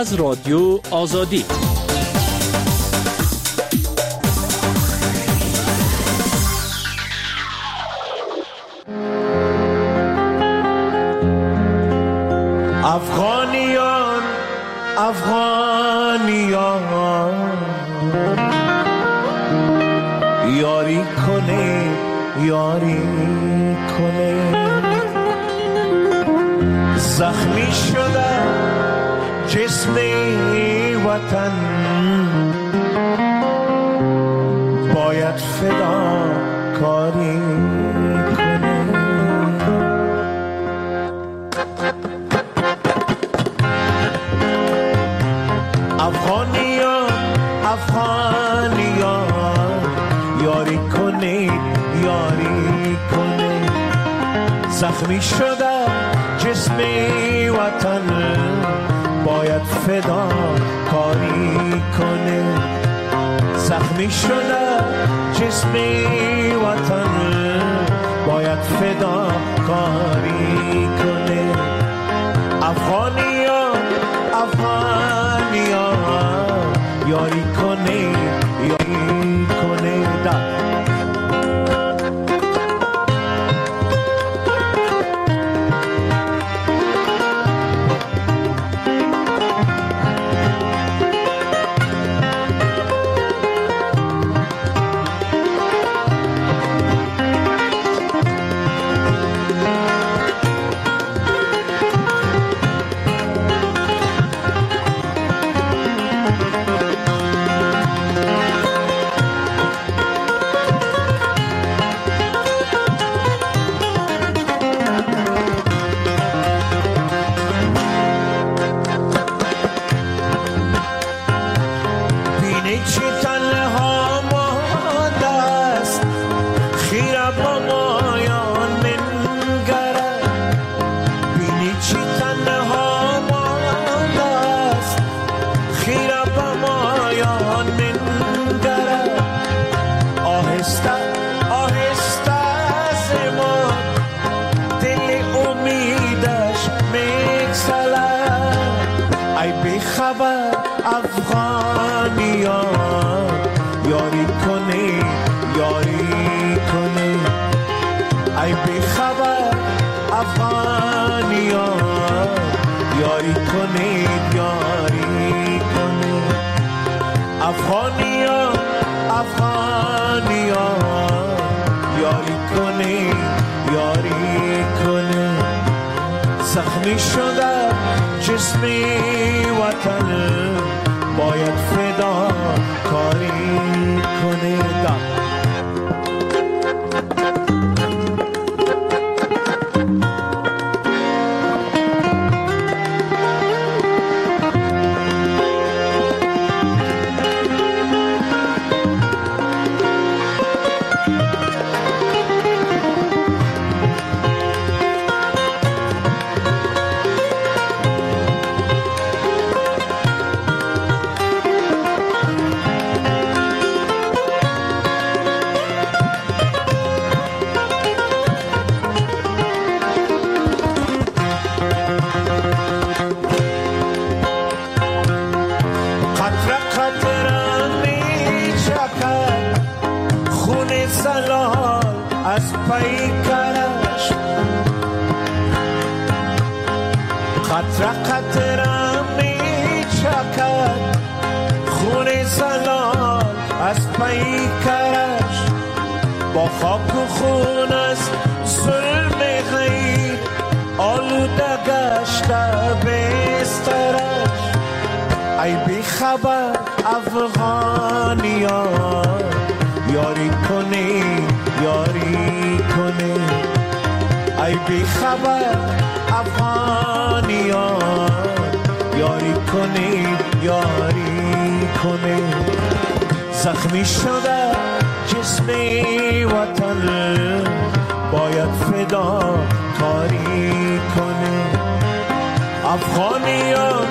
از رادیو آزادی. افغانیان افغانیان یاری کنه یاری کنه، زخمی شده جسم وطن باید فدا کاری کنه. افغانیان افغانیان یاری کنه یاری کنه، زخمی شده جسم وطن باید فدا کاری کنه، زخمی شده جسم وطن باید فدا کاری کنه. افغانیان افغانیان یاری کنه یاری کنه. افغانیان یاری کنه یاری کنه، ای بی خبر افغانیان یاری کنه یاری کنه. افغانیان افغانیان یاری کنه یاری کنه، زخمی شده جسم وطن باید فدا کاری کنه. قطره قطره می چکد خون زلال از پیکرش، با خاک و خون از ظلم غیر آلوده گشته بسترش. ای بی خبر افغانیان یاری کنه یاری کنه، ای بی خبر افغانیان یاری کنه یاری کنه، زخمی شده جسم وطن باید فدا کاری کنه. افغانیان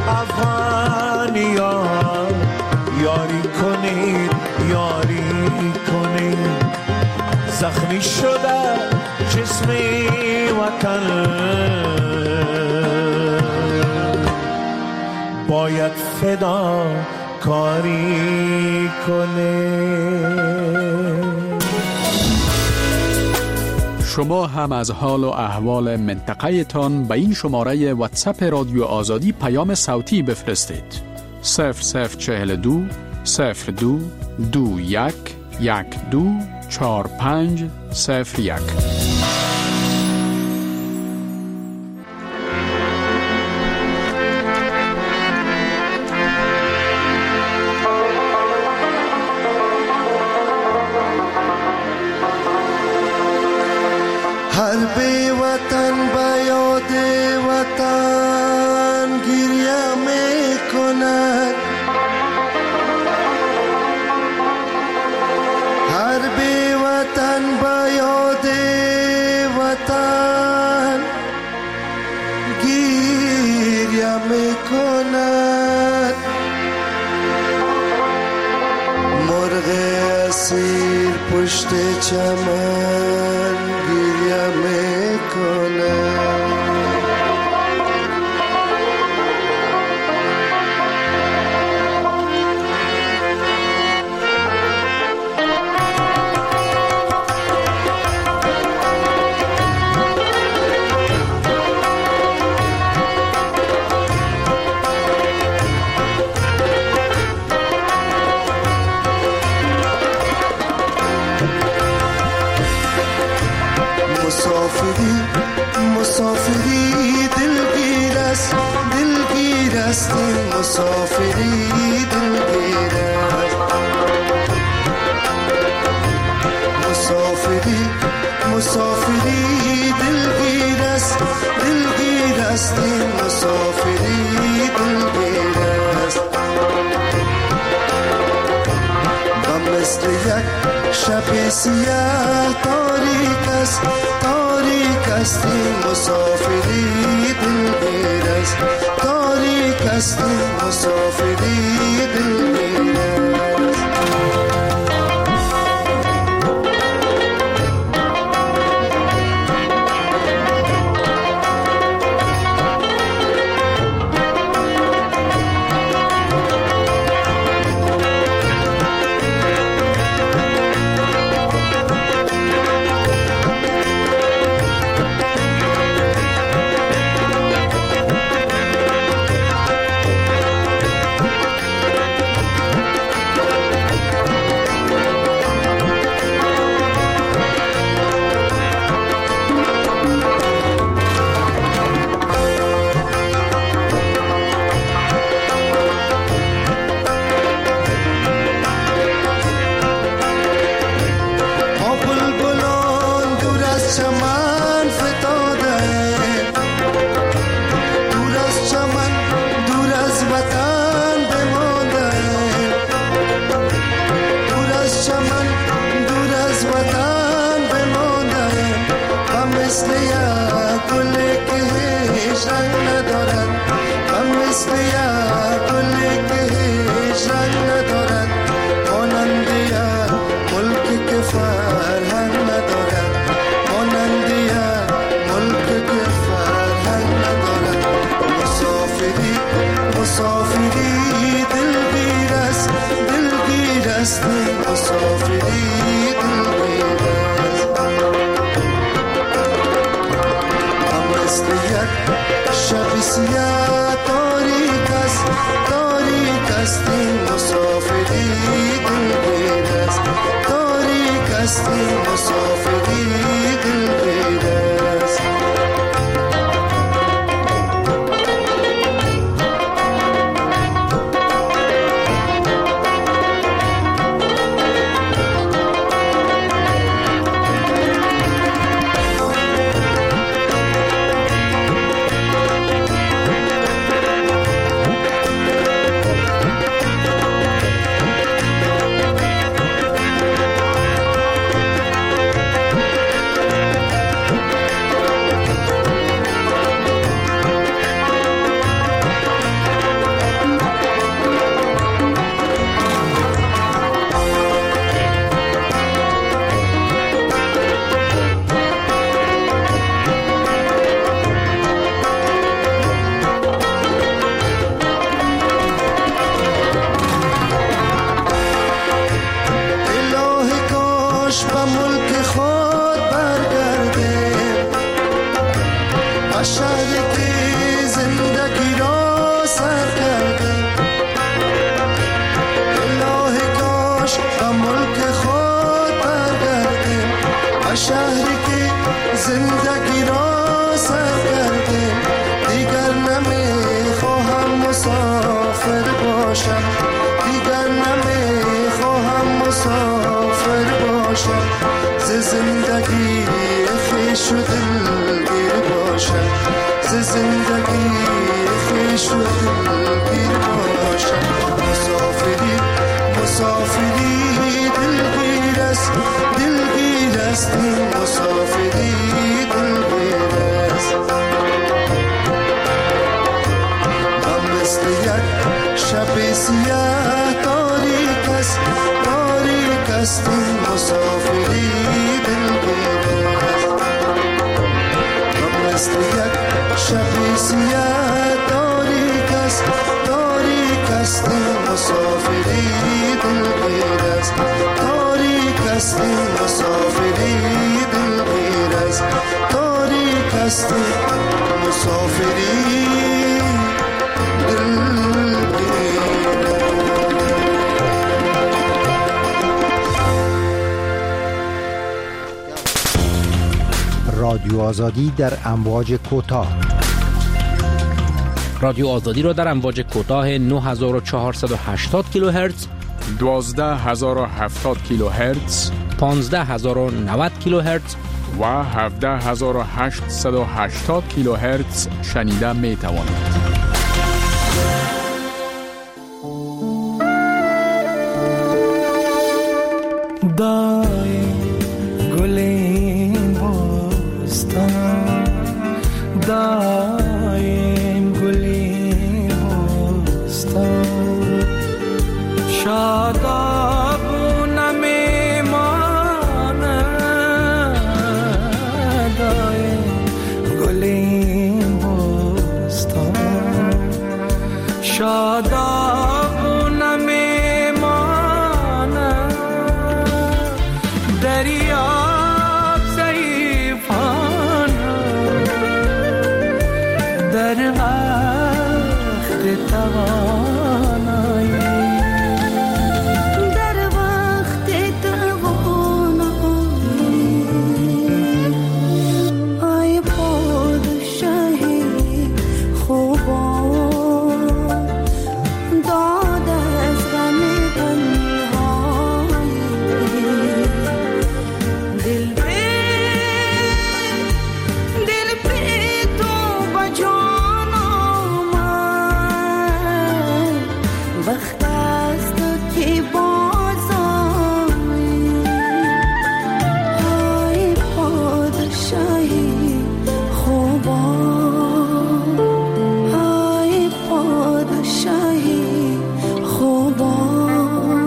افغانیان یاری کنه یاری کنه، زخمی شده جسم وطن باید فدا کاری کنه. شما هم از حال و احوال منطقه تان به این شماره واتساپ رادیو آزادی پیام صوتی بفرستید. 0042 02 21 12 45 01. هر بی وطن به یاد وطن گریه می کند، هر بی وطن به یاد وطن گریه می کند. مرغ اسیر پشت چمن گریه می کند. مسافری دلگیر است، دلگیر است این مسافری دلگیر است. مسافری دلگیر است، دلگیر است این مسافری دلگیر است. و مثل یک شب سیاه تاریک است، تاریک است این مسافری دلگیر است، تاریک است این مسافری دلگیر است. مسافری دلگیر است، دلگیر است مسافری دلگیر است. هم مثل یک شب سیاه تاریک است، تاریک است این مسافری دلگیر است، تاریک است این مسافری دلگیر است. شهری که زندگی را سر کرده، دیگر نمیخواهم مسافر باشم، دیگر نمیخواهم مسافر باشم، ز زندگی خویش و دلگیر باشم، ز زندگی خویش و دلگیر باشم. مسافری مسافری دلگیر است، دلگیر است این مسافری دلگیر است. من مثل یک شب سیاه تاریک است، تاریک است این مسافری دلگیر است. من مثل یک شب سیاه تاریک است، تاریک است این مسافری دلگیر است، تاریک است این مسافری دلگیر است، تاریک است این مسافری رادیو آزادی در امواج کوتاه. رادیو آزادی را در امواج کوتاه 9480 کیلوهرتز، 12070 کیلوهرتز، 15090 کیلوهرتز و 17880 کیلوهرتز شنیده می توانید. دایم گلین بستان، دایم گلین بستان، شادابونه میماند، دایم گلین بستان، شادابونه میماند، دریاب ضعیفانه در وقت توانایی، در وقت توانایی، ای پادشاهی خوبان، داد از غم تنهایی، دل به تو با جان آمد، وقت است که باز آیی، ای پادشاهی خوبان، ای پادشاهی خوبان.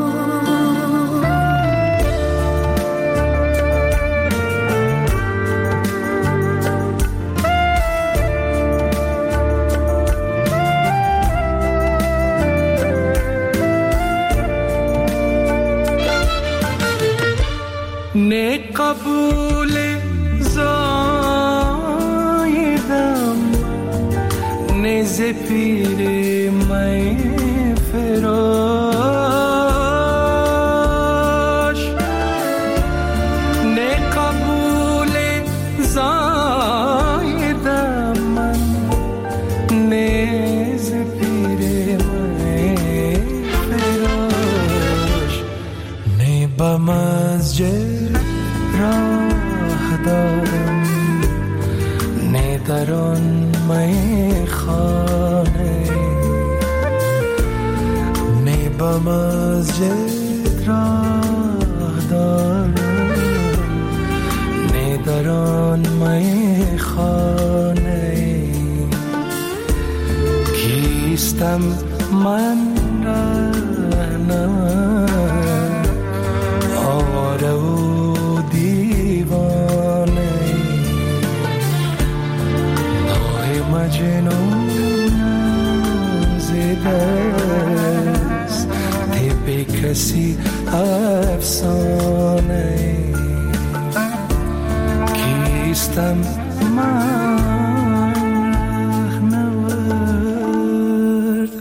نه قبول زایدم، نه ز پیر می فراش، نه قبول زایدم من، نه ز پیر می فراش، نه به مسجد راه دارم، نه در آن میخانه، نه به مسجد راه دارم، نه در آن میخانه، کیستم من رهنم آواره و دیوانه، نوع مجنون زدست، طب کسی افسانه، کیستم من رهنورد.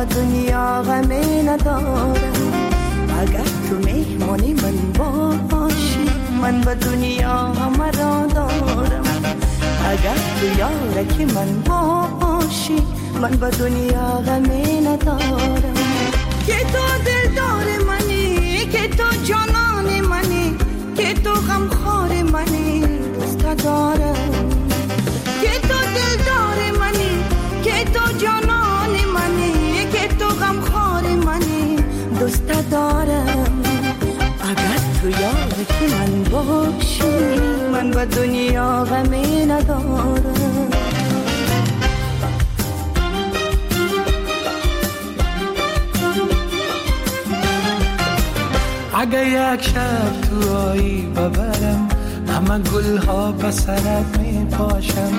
و دنیا غمی ندارم. اگر تو مهمانی من باشی من و دنیا همه را دارم. اگر تو یارکی من باشی من و دنیا غمی ندارم. که تو دلدار منی، که تو جانان منی، که تو غمخوار منی، دوست دارم. که تو دلدار منی، که تو جانان منی، که تو غمخوار منی، دوست دارم. اگر تو یارکی من باشی من و دنیا غمی ندارم. اگه یک شب تو آیی ببرم همه گلها به سرت می پاشم.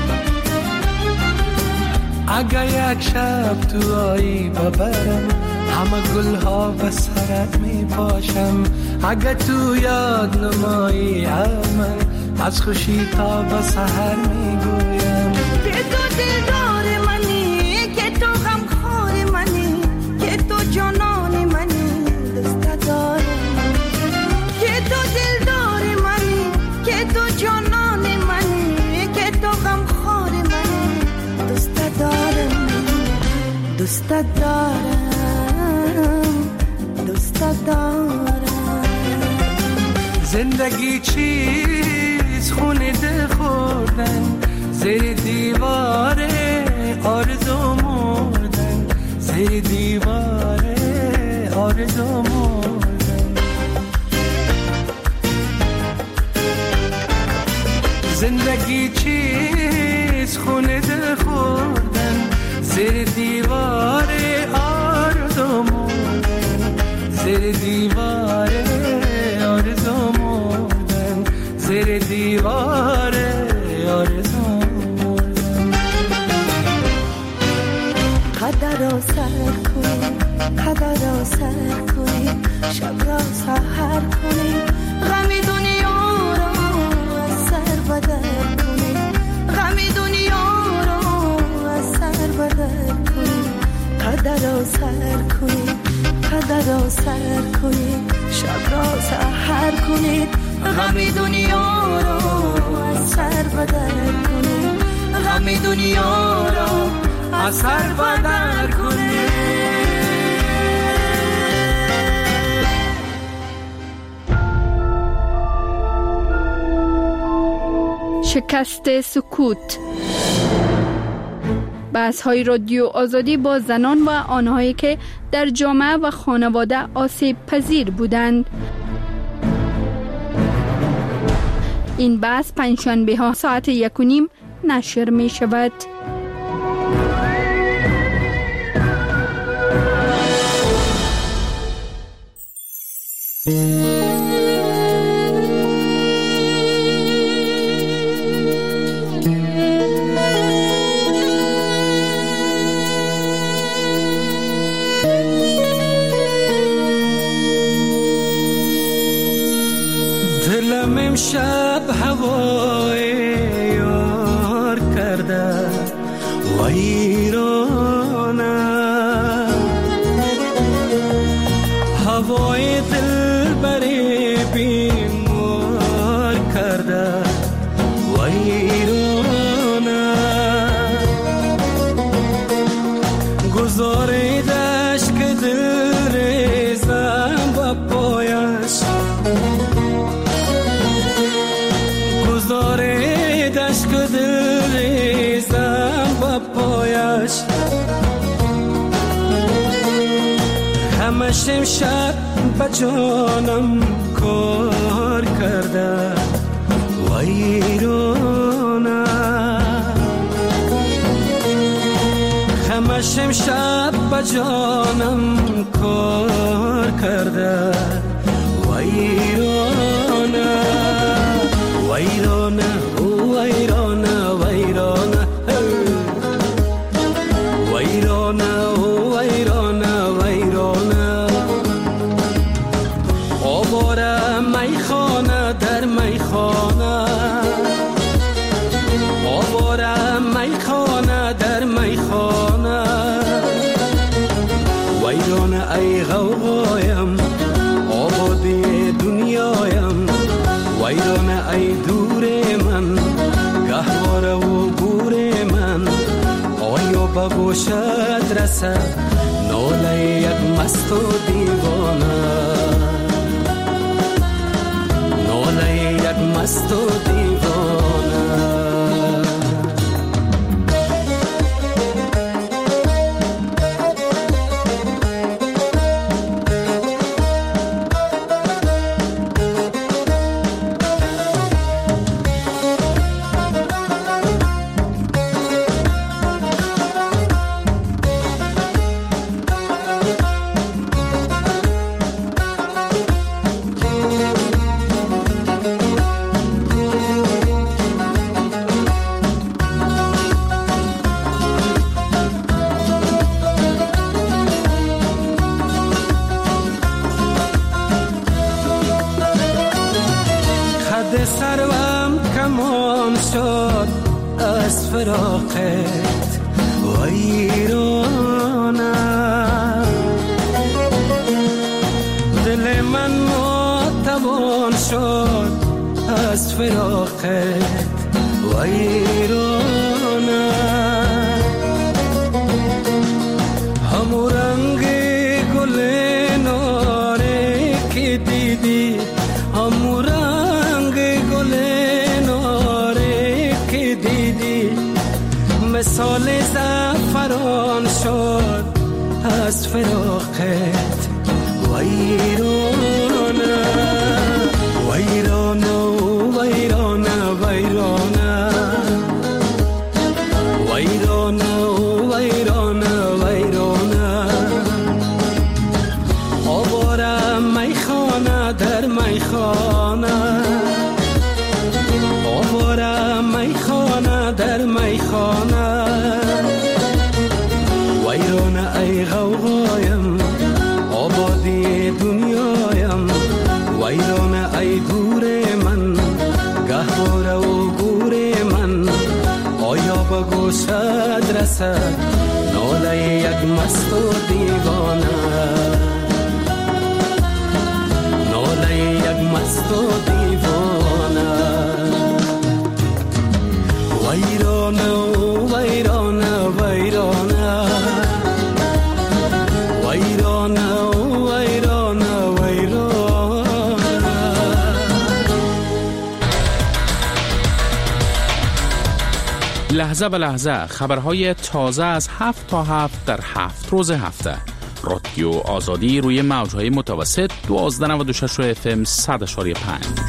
اگه یک شب تو آیی ببرم همه گلها به سرت می پاشم. اگه تو یاد نمایی من از خوشی تا به سحر می گویم. که تو دلدار منی، که تو غمخوار منی، که تو جانان منی، دوست دارم. که تو دلدار منی، که تو جانان منی، که تو غمخوار منی، دوست دارم. دوست دارم، دوست دارم. زندگی چیز خونه ده خوردن، زیر دیواره آرزو مردن، زیر دیواره آرزو مردن. زندگی چیز خونه ده خوردن، زیر دیواره آرزو مردن، زیر دیواره آرزو مردن، زیر دیواره آرزو مردن. قدر را سر کنی، قدر را سر کنی، شب را سحر کنی، غمی دنیا را از سر بدر کنی، غمی دنیا را از سر بدر کنی. قدر را سر کنی، قدر را سر کنی، شب را سحر کنی، غمی دنیا را از سر بدر کنی، غمی دنیا را از سر بدر کنی. شکست سکوت. بحث‌های رادیو آزادی با زنان و آنهایی که در جامعه و خانواده آسیب پذیر بودند. این بحث پنجشنبه ها ساعت 1:30 نشر می شود. دلم امشب هوای یار کرده ویرانه، هوای دل بری بیمار کرده ویرانه. گذاریدش که دل ریزم با پایش، گذاریدش که دل ریزم با پایش. همش امشب با جانم کار کرده ویرانه، همش امشب با جانم کار کرده ویرانه. ویرانه ویرانه ویرانه ویرانه ویرانه ویرانه. آواره میخانه در میخانه، آواره میخانه در میخانه. ای غوغایم آبادی دنیایم ویرانه ای دور من گهواره و گور من آیا به گوشت رسد ناله یک مست و دیوانه ناله یک مست و دیوانه سروم کمان شد از فراقت ویرانه دل من ماتوان شد از فراقت ویرانه همو رنگ گل ناره که دیدی همو مثال زعفران شد از فراقت ویرانه ویرانه ویرانه ویرانه ویرانه ویرانه ویرانه آواره میخانه در میخانه آواره میخانه در میخانه ویرانه ای غوغایم آبادی دنیایم ویرانه ای دور من گهواره و گور من آیا به گوشت رسد ناله یک مست و دیوانه ناله یک مست و دیوانه ویرانه ویرانه ویرانه ویرانه ویرانه ویرانه لحظه به لحظه خبرهای تازه از 7 تا 7 در 7 روز هفته. رادیو آزادی روی موجهای متوسط 1296 FM 100.5.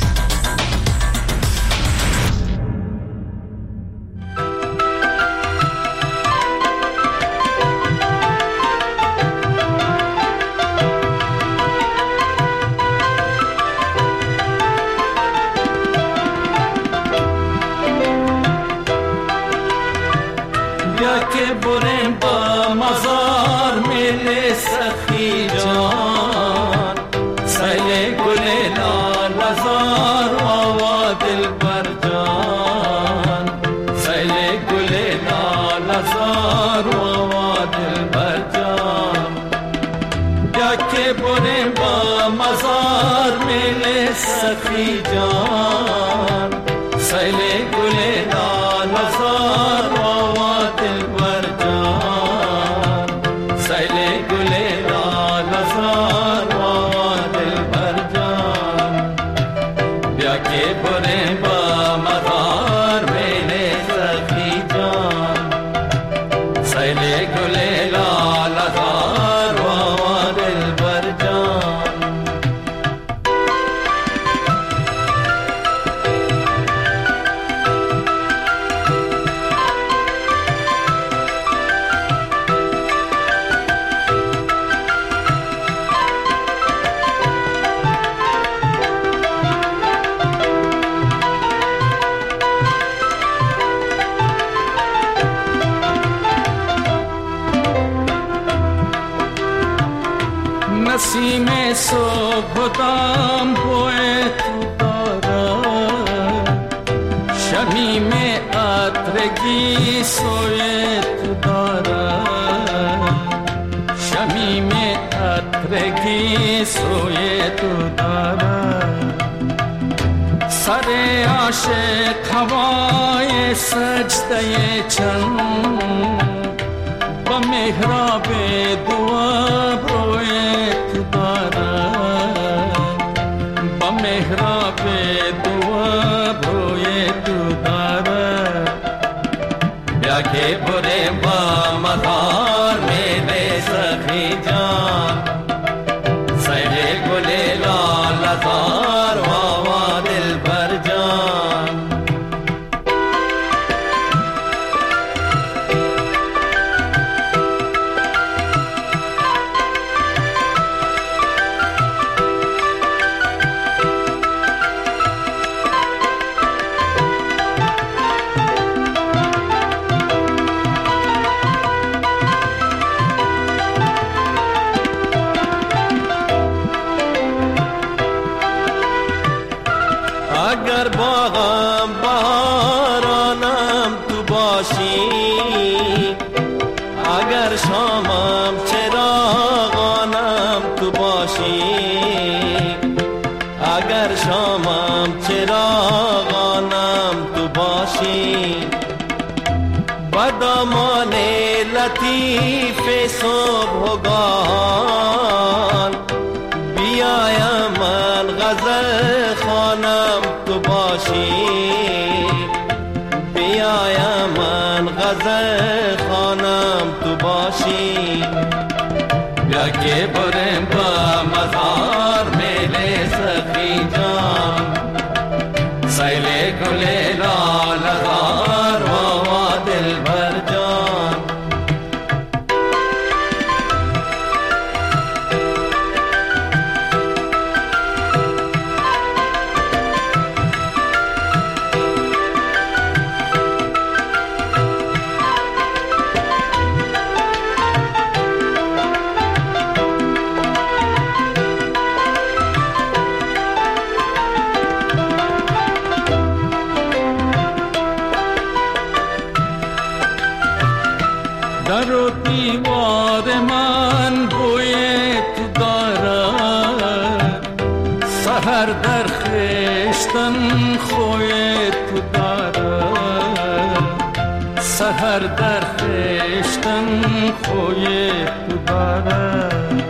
که بریم با مزار میل سخی جان سیل گل لال وزار و دل بر جان سیل گل لال وزار و دل بر جان یا که بریم با مزار میل سخی جان سیل گل لال وزار نسیم صبح دام بوی تو دارد شمیم عطرگی سوی تو دارد شمیم عطرگی عطرگی سوی تو دارد. سر عاشق هوای سجده چند با محراب دعا روی تو دارد. با محراب دعا روی تو دارد. بیا که بره با مدار میره سخی جان، سیل گل لال زار و دل بر جان. اگر باغم بهارانم تو باشی، اگر شامم چراغانم تو باشی، اگر شامم چراغانم تو باشی، با دامان لطیف صبحگاهان بیایم من غزل خوانم تو باشی، بیایم من غزل خوانم تو باشی. بیا که برم با مزار میل سخی جان، سیل گل لال زار و دل بر جان. در و دیوار من بوی تو دارد، سحر در خشتن خوی تو دارد، سحر در خشتن خوی تو دارد.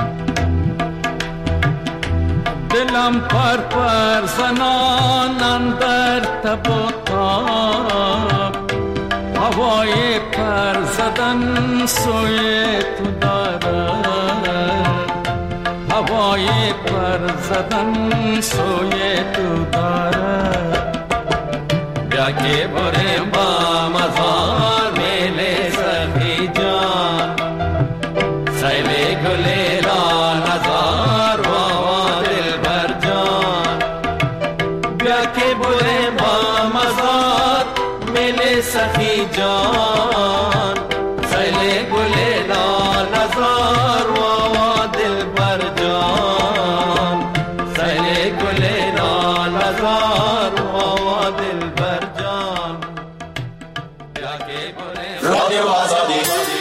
دلم پر پر زنان اندر تب و تاب، هوای پر زدن سوی تو دارد، هوای پر زدن سوی تو دارد. بیا که برم با مزار میل سخی جان، سیل گل لال زار و دل بر جان. بیا که برم با مزار میل سخی جان، سیل گل لال زار و دل بر جان، سیل گل لال زار و دل بر جان. بیا که برم رادیو آزادی.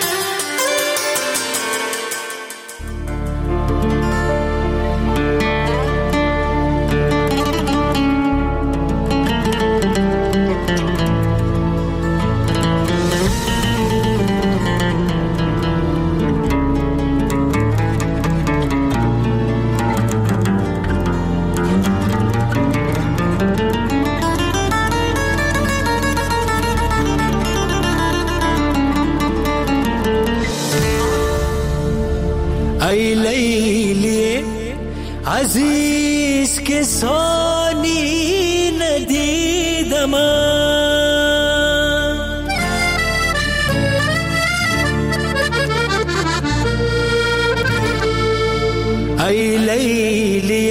ای لیلی عزیز که ثانی ندیدم، ای لیلی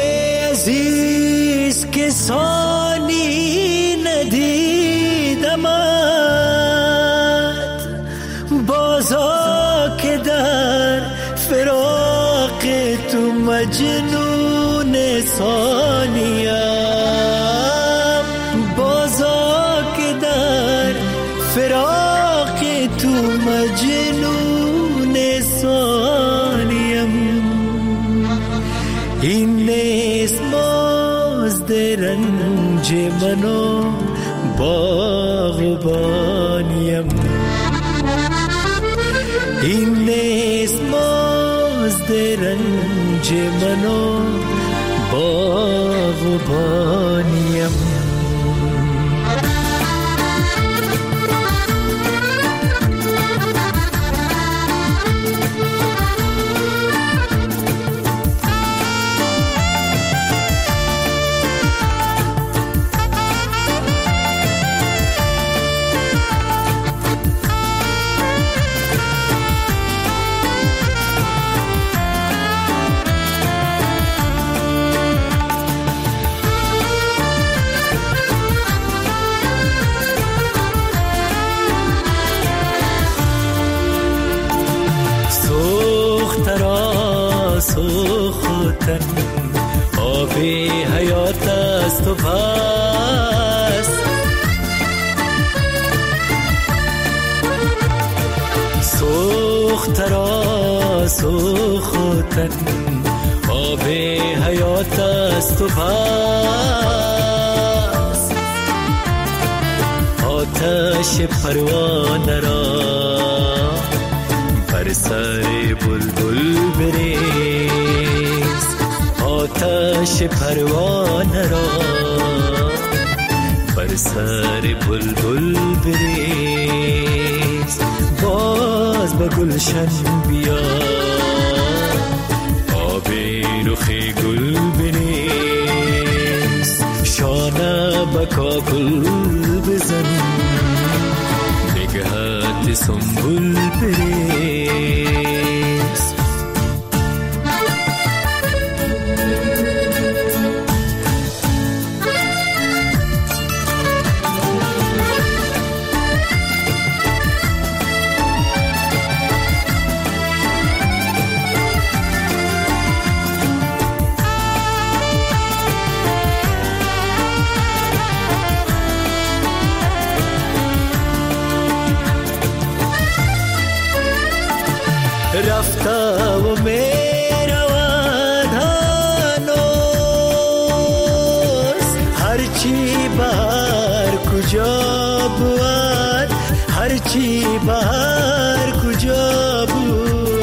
عزیز که ثانی ندیدم، بازا که در فراق تو مجنون ثانیم، بازا که در فراق تو مجنون ثانیم. این نیست مزد رنج منو باغبانیم، این نیست مزد رنج منو باغبانیم. سوختن آب حیات است و پس سوخترا سوختن آب حیات است و پس آتش پروانه را بر سر بلبل بریز، آتش پروانه را بر سر بلبل بریز. باز به گلشن بیا آب رخ گل بریز، شانه به کاکل بزن نگهت سنبول بریز. رفته و می رود هنوز، هرچی بر کجا بود، هرچی بر کجا بود.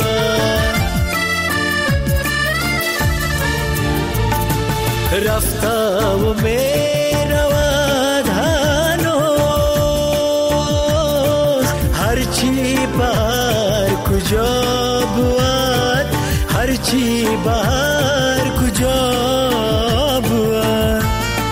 رفته و می رود هنوز، هرچی بر کجا بود، هرچی بر کجا بود.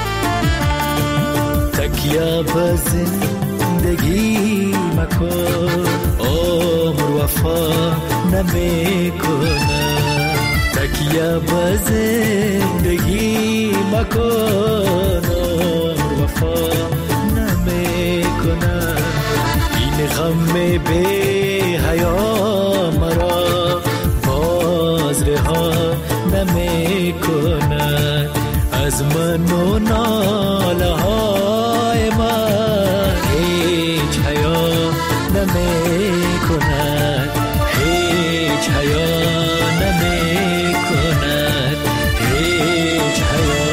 تکیه به زندگی مکن، عمر وفا نمیکنه. تکیه به زندگی مکن، عمر وفا نمیکنه. این غم بی حیا مرا باز رها نمی کند، از من و ناله های من هیچ حیا نمی کند، هیچ حیا نمی کند، هیچ حیا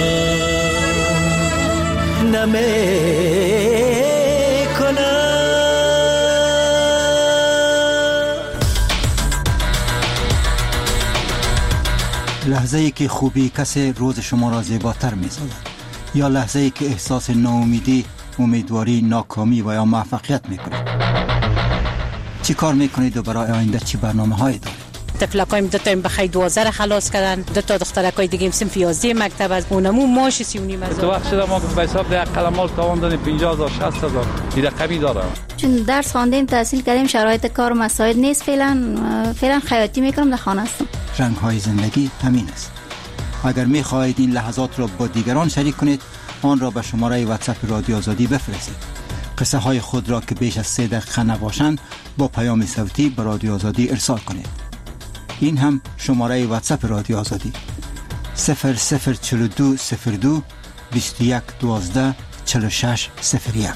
نمی لحظه ای که خوبی کسی روز شما را زیباتر می سازد، یا لحظه ای که احساس ناامیدی، امیدواری، ناکامی و یا موفقیت می کنید. چی کار می کنید و برای آینده چی برنامه هایی دارید؟ تفلکایم دو تا بخیر 12 خلاص کردن، دو تا دخترکای دیگه سنف 11 مکتب از اونمو ماش 39 هزار. تو وقت شده ما به حساب ده قلمال تاوان دادیم 50000 60000 دیگه کمی داره. چون درس خواندیم تحصیل کردیم شرایط کار و مساعد نیست، فعلا خیاطی میکنم در خانه هستم. رنگ های زندگی همین است. اگر می خواهید این لحظات را با دیگران شریک کنید، آن را به شماره واتساپ رادیو آزادی بفرستید. قصه های خود را که بیش از 3 دقیقه نباشند با پیام صوتی به رادیو آزادی ارسال کنید. این هم شماره واتساپ رادیو آزادی 0042 02 21 12 46 01.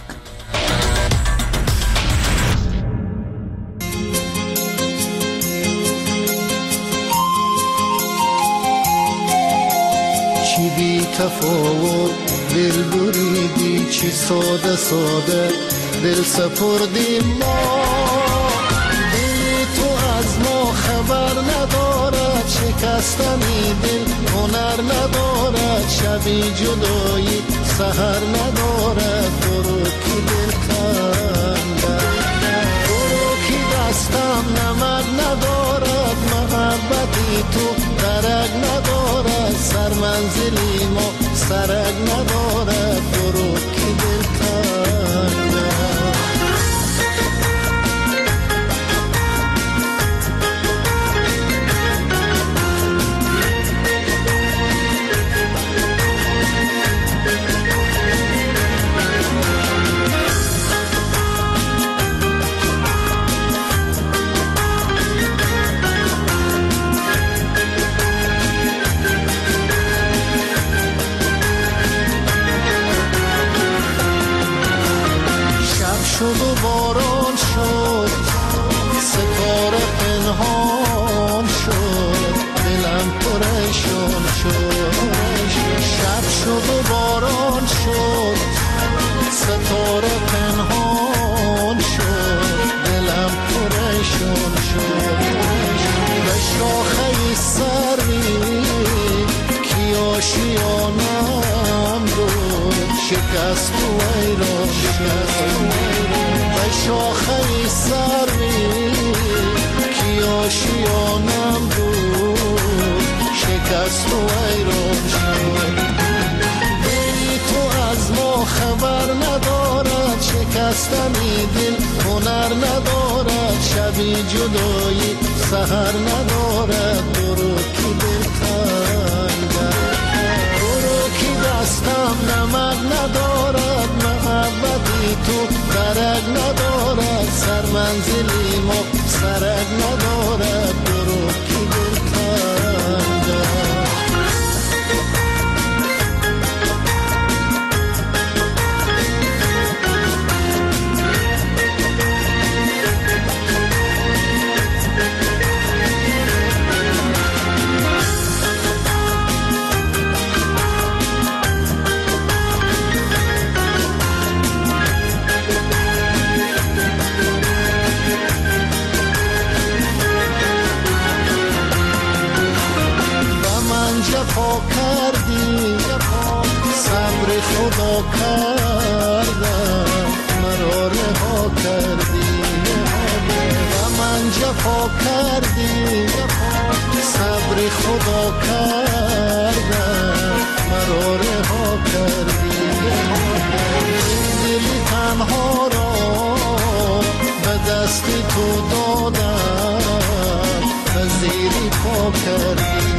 تفاوت دل بریدی چی ساده ساده دل سپردیم ما دل تو از ما خبر ندارد شکستنی دل هنر ندارد شبی جدایی سحر ندارد برو کی دل کندد برو کی دستم نمد ندارد محبتی تو درک ندارد سر منزلی ما سرک ندارد برو کی دل کندد شد و باران شد ستاره پنهان شد دلم پریشان شد شب شد و باران شد ستاره پنهان شد دلم پریشان شد به شاخه سروی کی آشیانم بود شکست و ویران شد به شاخه سروی کی آشیانم بود شکست و ویران شد دلی تو از ما خبر ندارد شکستنی دل هنر ندارد شبی جدایی سحر ندارد برو کی دل کندد برو کی دستم نمد ندارد محبتی تو درک ندارد سر منزلی ما سرک ندارد برو کی دل کندد جفا کردی صبر خدا کردم مرا رها کردی و من جفا کردی صبر خدا کردم مرا رها کردی دلی تنها را به دست تو دادم و زیری پا کردی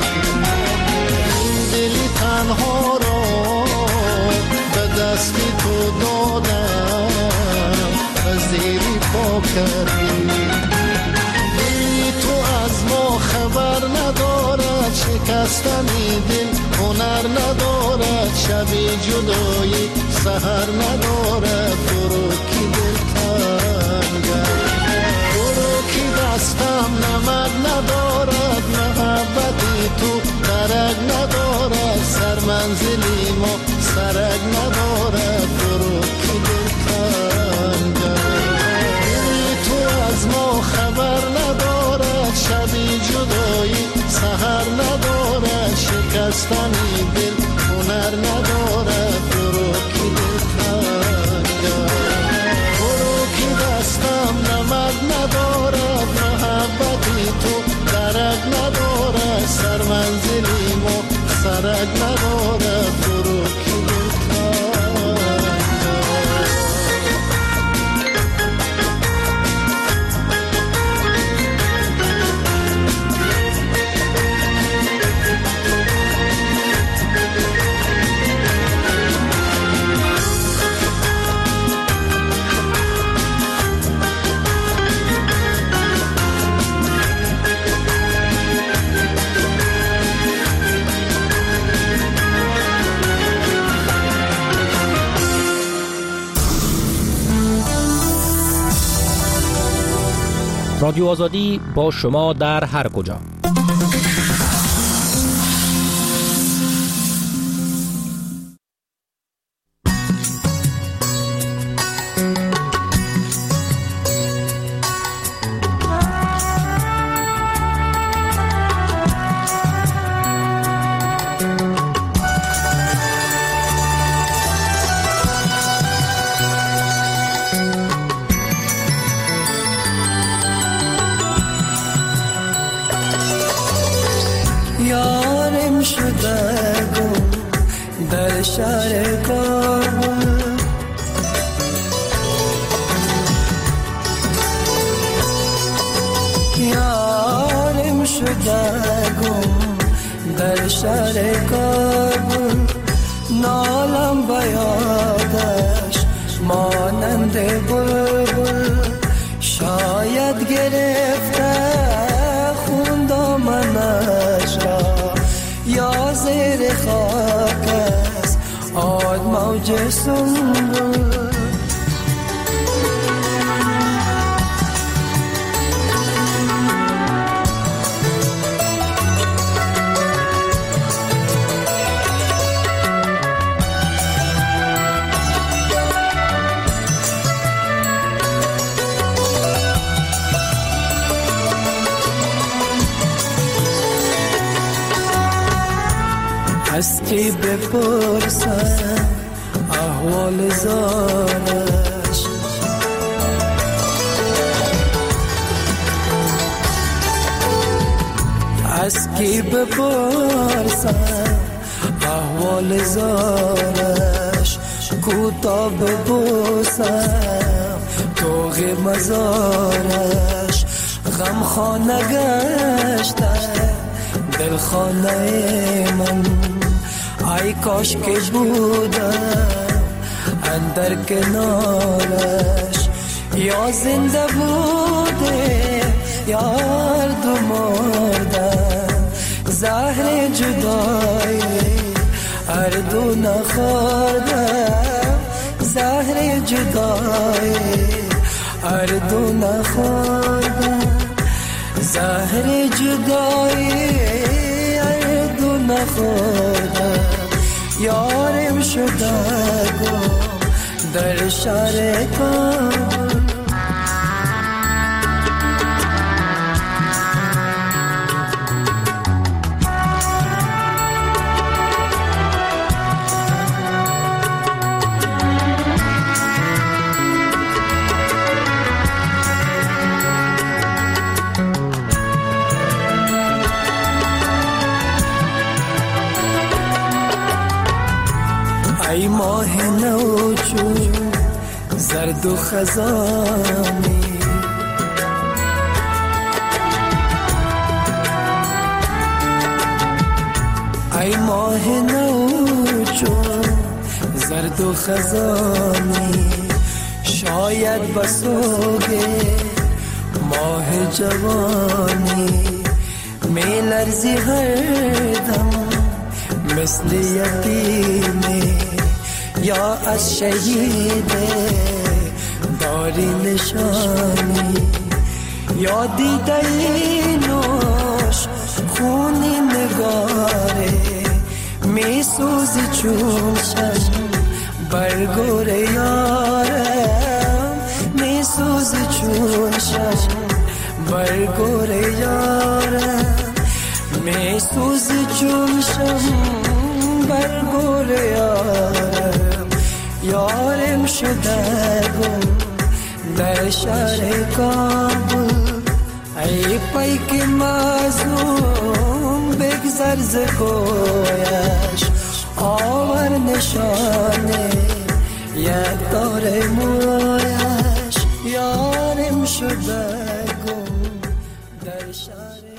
دلی تنها را به دست تو دادم و زیری پا کردی دلی تو از ما خبر ندارد شکستنی دل هنر ندارد شبی جدایی سحر ندارد برو کی دل کندد برو کی دستم نمد ندارد محبتی تو درک ندارد سر منزلی ما سرک ندارد برو کی دل کندد دلی تو از ما خبر ندارد شبی جدایی سحر ندارد شکستنی دل هنر ندارد برو کی دل کندد برو کی دستم نمد ندارد محبتی تو درک ندارد سر منزلی ما سرک ندارد برو کی دل کندد رادیو آزادی با شما در هر کجا. یارم شده گم در شهر کابل. یارم شده گم در شهر کابل، نالم بیادش مانند بلبل. شاید گرفته خون دامنش را، یا زیر خاک است آد موج سنبل. از کی بپرسم احوال زارش، از کی بپرسم احوال زارش. کوتا ببوسم توغ مزارش، غم خانه گشته دل خانه من. ای کاش که بودم اندر کنارش، یا زنده بوده یا هر دو مردم. زهر جدایی هر دو نخوردم، زهر جدایی هر دو نخوردم. زهر جدایی هر دو نخوردم. یارم شده گم در شهر کابل. ای ماه نو چون زرد و خزانی، ای ماه نو چون زرد و خزانی. شاید بسوگه ماه جوانی، می لرزی هر دم مثل یتیمی، یا از شهید داری نشانی. یا دیده نوش خونی نگاره، می سوزی چون ششم برگور یارم. می سوزی چون ششم برگور یارم. می سوزی چون ششم برگور یارم. یارم شده گم در شهر کابل. ای پیک مظلوم بگذر ز کویش، آور نشانه یک دار مویش. یارم شده